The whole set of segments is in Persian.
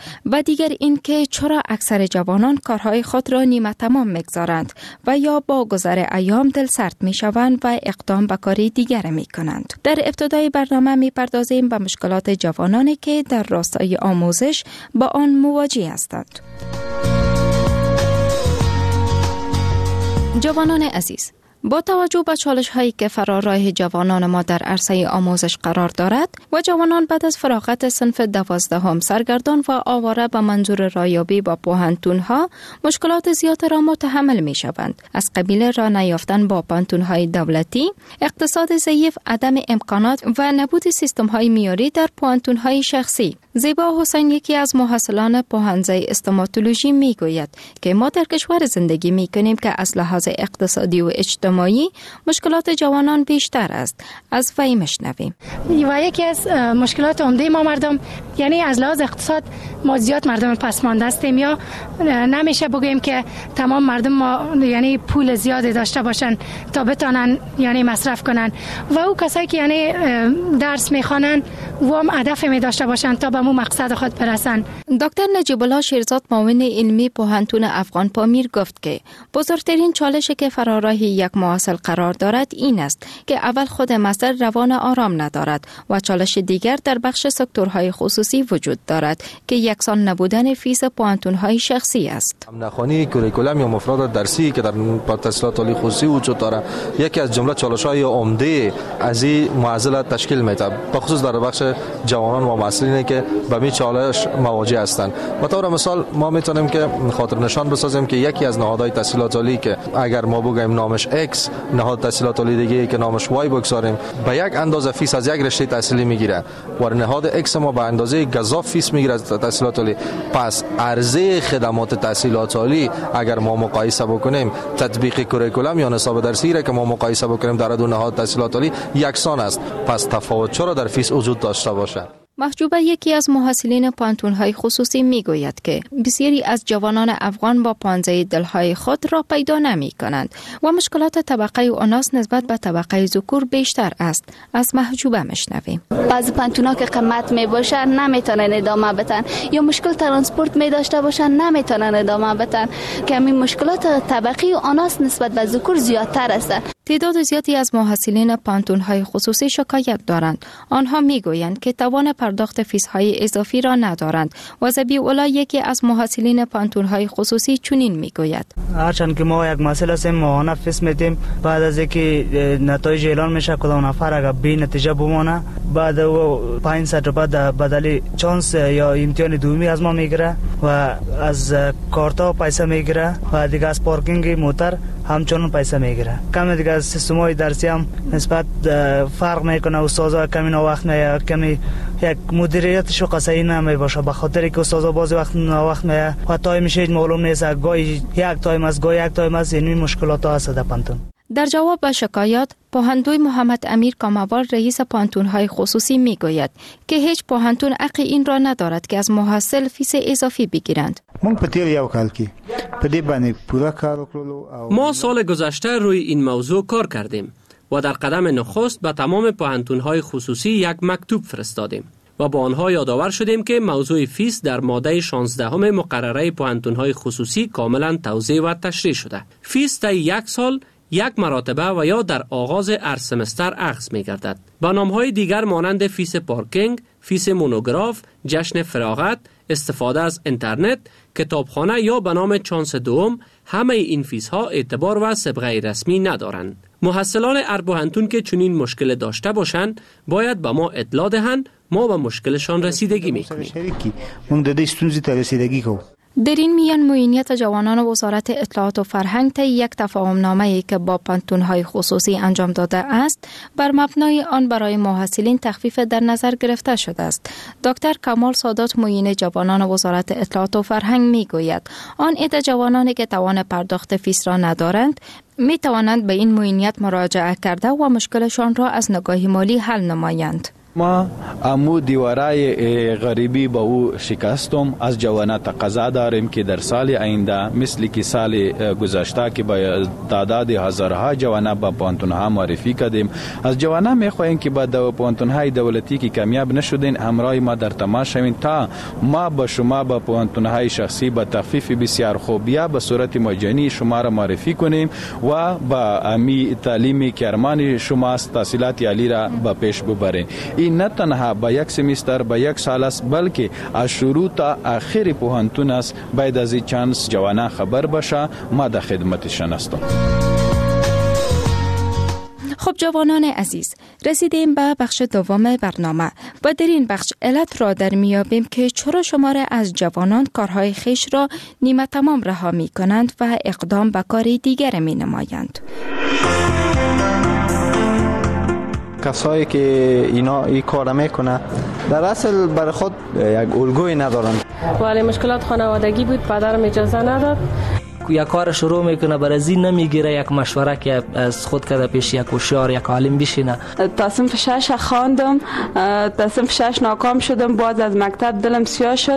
و دیگر این که چرا اکثر جوانان کارهای خود را نیمه تمام می‌گذارند و یا با گذر ایام دل سرد می‌شوند و اقدام به کاری دیگر می‌کنند. در ابتدای برنامه می‌پردازیم به مشکلات جوانانی که در راستای آموزش با آن مواجه هستند. جوانان عزیز، با توجه به چالش هایی که فراراه جوانان ما در عرصه آموزش قرار دارد و جوانان بعد از فراغت صنف 12 سرگردان و آواره به منظور رایابی با پوهنتون ها مشکلات زیاد را متحمل می شوند، از قبیل راه نیافتن با پوهنتون های دولتی، اقتصاد ضعیف، عدم امکانات و نبود سیستم های معیاری در پوهنتون های شخصی. زیبا حسین، یکی از محصلان پوهنځی استوماتولوژی می گوید که ما در کشور زندگی می کنیم که از لحاظ اقتصادی و اجتماعی مشکلات جوانان بیشتر است. از وی میشنویم. و یکی از مشکلات عمده ما مردم، یعنی از لحاظ اقتصاد ما زیاد مردم پسمانده هستیم، یا نمیشه بگیم که تمام مردم ما یعنی پول زیادی داشته باشن تا بتونن یعنی مصرف کنن، و او کسایی که یعنی درس میخوانن و هم هدف می داشته باشن تا به مو مقصد خود برسن. دکتر نجیب الله شیرزاد، معاون علمی پوهنتون افغان پامیر، گفت که بزرگترین چالشی که فراراه یک محصل قرار دارد این است که اول خود مصدر روان آرام ندارد و چالش دیگر در بخش سکتورهای خصوصی وجود دارد که یکسان نبودن فیس پوهنتون‌های شخصی است. نخوانی کوریکولم یا مفردات درسی که در تحصیلات عالی خصوصی وجود دارد، یکی از جمله چالش‌های عمده از این معضل تشکیل میده، به خصوص در بخش جوانان و معصرینی که به می چالش مواجه هستند. به طور مثال ما میتونیم که خاطر نشان بسازیم که یکی از نهادهای تحصیلات عالی که اگر ما بگیم نامش X، نهاد تحصیلات عالی دیگه که نامش Y بگذاریم، به یک اندازه فیس از یک رشته تحصیلی میگیره و نهاد X ما به اندازه گزاف فیس میگیره از تحصیلات عالی. پس عرضه خدمات تحصیلات عالی اگر ما مقایسه بکنیم، تطبیق کوریکولم یا نصاب درسی را که ما مقایسه بکنیم در دو نهاد تحصیلات عالی یکسان است، پس تفاوت چرا در فیس وجود داشته باشه؟ محجوبه، یکی از محصلین پوهنتون‌های خصوصی میگوید که بسیاری از جوانان افغان با پانزه دلهای خود را پیدا نمی‌کنند و مشکلات طبقه اوناس نسبت به طبقه ذکور بیشتر است. از محجوبه میشنویم. بعضی پوهنتون‌ها که قیمت میباشن نمیتونن ادامه بدن، یا مشکل ترانسپورت میداشته باشن نمیتونن ادامه بدن، که همین مشکلات طبقه اوناس نسبت به ذکور زیادتر است. تعداد زیادی از محصلین پوهنتون‌های خصوصی شکایت دارند. آنها میگویند که توان پرداخت فیس‌های اضافی را ندارند و ذبیح الله، یکی از محصلین پوهنتون‌های خصوصی، چنین میگوید: هرچند که ما یک مسئله هستیم، ماهانه فیس میدیم، بعد از اینکه نتایج اعلان میشه کدام نفر اگر بی نتیجه بمانه، بعد او 500 روپیه بدل چانس یا امتحان دومی از ما میگیره و از کارتا پیسه میگیره و دیگه از پارکینگ موتر همچنان پیسه میگیره. کم دیگه از سیستم‌های درسی هم نسبت فرق میکنه. استادا کمی وقت میاد، کمی یک مدیریتش قصه‌ای نمیباشه، به خاطر اینکه استادا بعضی وقت وقت میاد و تایم میشه معلوم نیست، گاهی یک تایم است گاهی یک تایم است. این مشکلات هست در پانتون. در جواب به شکایات، پوهندوی محمد امیر کاموال، رئیس پوهنتون‌های خصوصی، میگوید که هیچ پوهنتون حق این را ندارد که از محصل فیس اضافی بگیرند. ما سال گذشته روی این موضوع کار کردیم و در قدم نخست به تمام پوهنتون‌های خصوصی یک مکتوب فرستادیم و با آنها یادآور شدیم که موضوع فیس در ماده 16 مقرره پوهنتون‌های خصوصی کاملا توضیح و تشریح شده. فیس طی یک سال یک مراتبه و یا در آغاز هر سمستر اخذ می گردد. با نام‌های دیگر مانند فیس پارکینگ، فیس مونوگراف، جشن فراغت، استفاده از اینترنت، کتابخانه یا به نام چانس دوم، همه این فیس ها اعتبار و سابقه رسمی ندارند. محصلان هر پوهنتون که چنین مشکل داشته باشند باید به ما اطلاع دهند، ما به مشکلشان رسیدگی میکنیم. در این میان معینیت جوانان وزارت اطلاعات و فرهنگ طی یک تفاهم‌نامه‌ای که با پوهنتون‌های خصوصی انجام داده است، بر مبنای آن برای محصلین تخفیف در نظر گرفته شده است. دکتر کمال سادات، معین جوانان وزارت اطلاعات و فرهنگ، میگوید آن عده جوانانی که توان پرداخت فیس را ندارند می توانند به این معینیت مراجعه کرده و مشکلشان را از نگاه مالی حل نمایند. ما امو دیوارای غریبی با او شکستم. از جوانان تقاضا داریم که در سال آینده مثل که سال گذشته که با تعداد هزارها جوانان با پانتونها معرفی کردیم، از جوانان میخواهیم که با پانتونهای دولتی که کامیاب نشدین همراه ما در تماس شوین تا ما با شما با پانتونهای شخصی با تخفیف بسیار خوب یا به صورت مجانی شما را معرفی کنیم و با امی تعلیمی که ارمان شماست تحصیلات عالی را به پیش ببریم. این نه تنها با یک سمستر با یک سال است بلکه از شروع تا آخر پوهنتون است. باید از این چانس جوانان خبر باشه. ما در خدمتشان هستیم. خب جوانان عزیز، رسیدیم به بخش دوم برنامه و در این بخش علت را در میابیم که چرا شماره از جوانان کارهای خیش را نیمه تمام رها می کنند و اقدام به کار دیگر می نمایند. کسایی که این کار میکنه در اصل برای خود یک الگوی ندارن. ولی مشکلات خانوادگی بود، پدرم اجازه نداد. یک کار شروع میکنه برای زین نمیگیره یک مشوره که از خود کده پیش یک هوشیار یک عالم بشینه. تا صنف 6 خواندم، تا صنف 6 ناکام شدم، باز از مکتب دلم سیاه شد.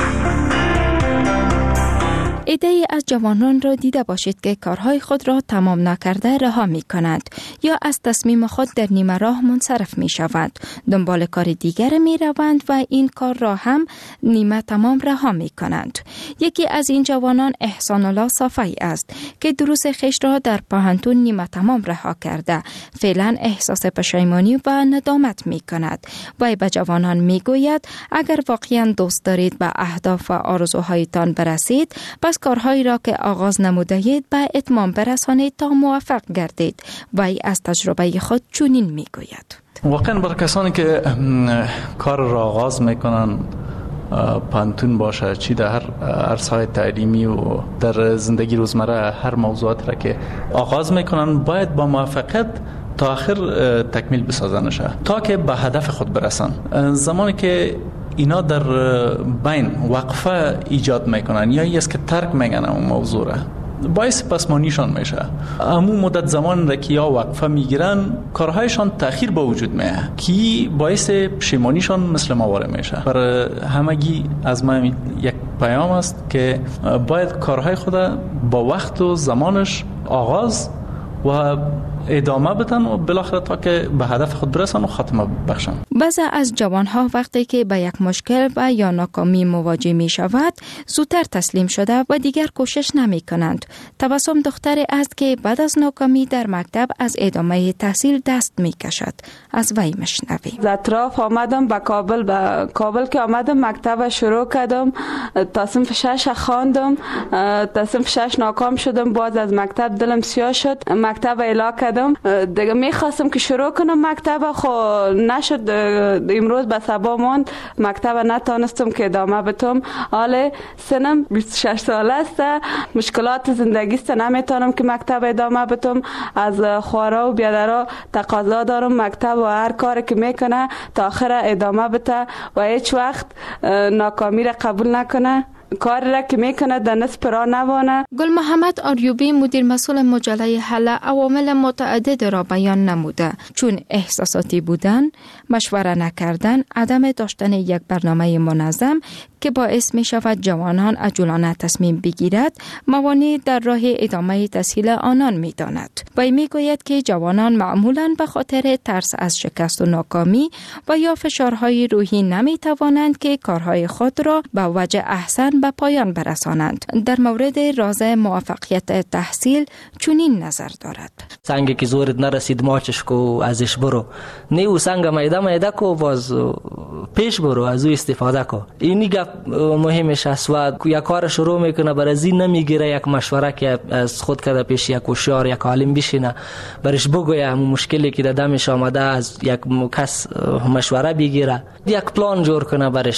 عده‌ای از جوانان را دیده باشید که کارهای خود را تمام نکرده رها می کنند یا از تصمیم خود در نیمه راه منصرف می شوند. دنبال کار دیگر می روند و این کار را هم نیمه تمام رها می کنند. یکی از این جوانان احسان الله صافی است که دروس خیش را در پوهنتون نیمه تمام رها کرده. فعلا احساس پشیمانی و ندامت می کند. وی به جوانان می گوید اگر واقعا دوست دارید به اهداف و آرزوهایتان برسید، پس کارهایی را که آغاز نمودید به اتمام برسانید تا موفق گردید. وی از تجربه خود چنین میگوید. واقعا برای کسانی که کار را آغاز میکنن، پانتون باشه چی در هر عرصه‌های تعلیمی و در زندگی روزمره، هر موضوعات را که آغاز میکنن باید با موفقیت تا آخر تکمیل بسازنشه تا که به هدف خود برسن. زمانی که اینا در بین وقفه ایجاد میکنن یا است که ترک میگن اون موضوع را، باعث پسمانیشان میشه. امو مدت زمان را که یا وقفه میگیرن کارهایشان تأخیر با وجود میه که باعث پشیمانیشان مثل مواره میشه. برای همگی از من یک پیام است که باید کارهای خود با وقت و زمانش آغاز و ادامه بدن و بالاخره تا که به هدف خود برسن و خاتمه بخشن. بعضی از جوانها وقتی که به یک مشکل و یا ناکامی مواجه می شود زودتر تسلیم شده و دیگر کوشش نمی کنند. تبسم دختری است که بعد از ناکامی در مکتب از ادامه تحصیل دست می کشد. از وی مشنویم. از اطراف آمدم به کابل که آمدم مکتب شروع کردم، تا صنف 6 خواندم، تا صنف 6 ناکام شدم، باز از مکتب دلم سیاه شد، مکتب اعلام کردم. دیگه میخواستم که شروع کنم مکتب، خو نشد. امروز به سبا ماند مکتب نتانستم که ادامه بدم. حالا سنم 26 ساله است، مشکلات زندگی است، نمیتونم که مکتب ادامه بدم. از خوارا و بیادرها تقاضا دارم مکتب و هر کاری که میکنه تا آخر ادامه بده و هیچ وقت ناکامی را قبول نکنه. کار را که میکنه در نصف راه نوانه. گل محمد آریوبی مدیر مسئول مجله حل عوامل متعدد را بیان نموده، چون احساساتی بودن، مشوره نکردن، عدم داشتن یک برنامه منظم که باعث می شود جوانان عجولانه تصمیم بگیرد، موانع در راه ادامه تحصیل آنان می داند. وی می گوید که جوانان معمولاً به خاطر ترس از شکست و ناکامی و یا فشارهای روحی نمی توانند که کارهای خود را به وجه احسن به پایان برسانند. در مورد راز موفقیت تحصیل چنین نظر دارد. سنگی که زورت نرسید ماچش کو ازش برو، نیو سنگ میده کو باز پیش برو از او استفاده کو. اینی گپ مهمش است و یک کار شروع میکنه برای زین نمیگیره یک مشوره که از خود کده پیش یک هوشیار یک عالم بشینه برش بگویه همون مشکلی که دمش آمده از یک کس مشوره بگیره، یک پلان جور کنه برش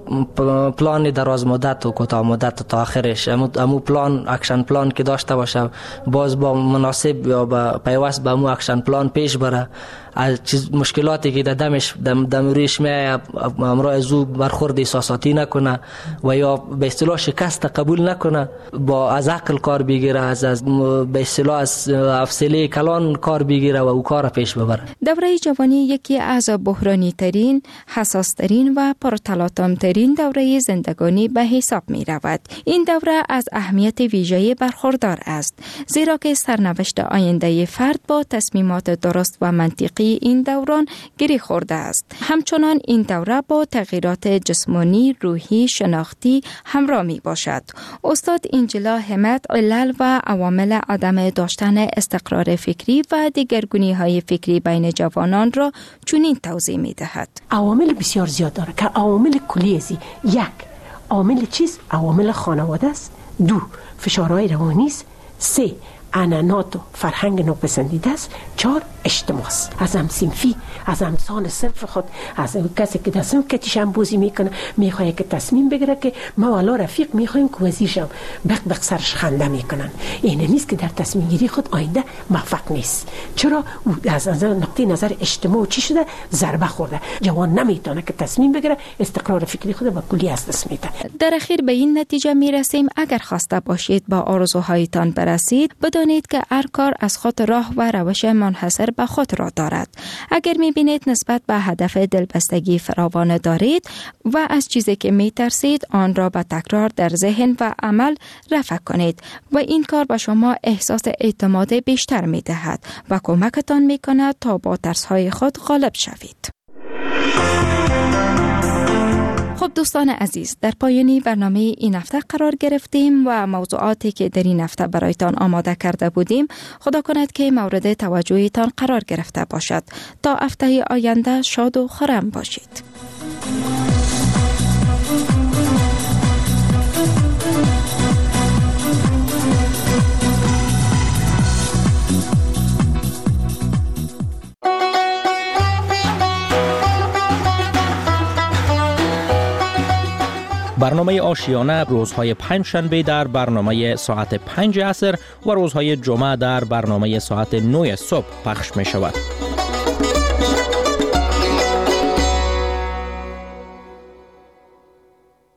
پلان دراز مدت و کوتاه مدت تا آخرش امو پلان اکشن پلان که داشته باشه، باز با مناسب یا با پیوست به امو اکشن پلان پیش بره. از مشکلاتی که دم ریش میاد امراه زو برخورد احساساتی نکنه و یا به اصطلاح شکست قبول نکنه، با از عقل کار بگیره، از به اصطلاح از حوصله کلان کار بگیره و او کار پیش ببره. دوره جوانی یکی از بحرانی ترین، حساس ترین و پرتلاطم ترین دوره زندگانی به حساب می رود. این دوره از اهمیت ویژه‌ای برخوردار است، زیرا که سرنوشت آینده فرد با تصمیمات درست و منطقی این دوران گره خورده است. همچنان این دوره با تغییرات جسمانی، روحی، شناختی همراه می باشد. استاد انجلا همت علل و عوامل عدم داشتن استقرار فکری و دیگرگونی‌های فکری بین جوانان را چنین توضیح می دهد. عوامل بسیار زیاد داره که عوامل کلی است. یک، عوامل چیست؟ عوامل خانواده است. دو، فشارهای روانی است. سه، عنعنات و فرهنگ ناپسندیده است. 4 اجتماع است، از هم صنفی، از همسان صنف خود، از کسی که تصمیم کتیش هم بوزی میکنه، میخواه که تصمیم بگیره که ما والا رفیق میخوایم که وزیر شم، بق سرش خنده میکنن. این نیست که در تصمیم گیری خود آینده موفق نیست. چرا؟ از نقطه نظر اجتماع چی شده؟ ضربه خورده. جوان نمیتونه که تصمیم بگیره، استقرار فکری خود با کلی از دست میده. در اخیر به این نتیجه میرسیم اگر خواسته باشید با آرزوهایتان برسید، بدانید که هر کار از خود راه و روش منحصر به خود را دارد. اگر میبینید نسبت به هدف دلبستگی فراوان دارید و از چیزی که میترسید آن را به تکرار در ذهن و عمل رفع کنید و این کار به شما احساس اعتماد بیشتر میدهد و کمکتان میکند تا با ترسهای خود غالب شوید. خب دوستان عزیز، در پایانی برنامه این هفته قرار گرفتیم و موضوعاتی که در این هفته برایتان آماده کرده بودیم خدا کند که مورد توجهتان قرار گرفته باشد. تا هفته آینده شاد و خرم باشید. برنامه آشیانه روزهای پنجشنبه در برنامه ساعت 5 عصر و روزهای جمعه در برنامه ساعت 9 صبح پخش می شود.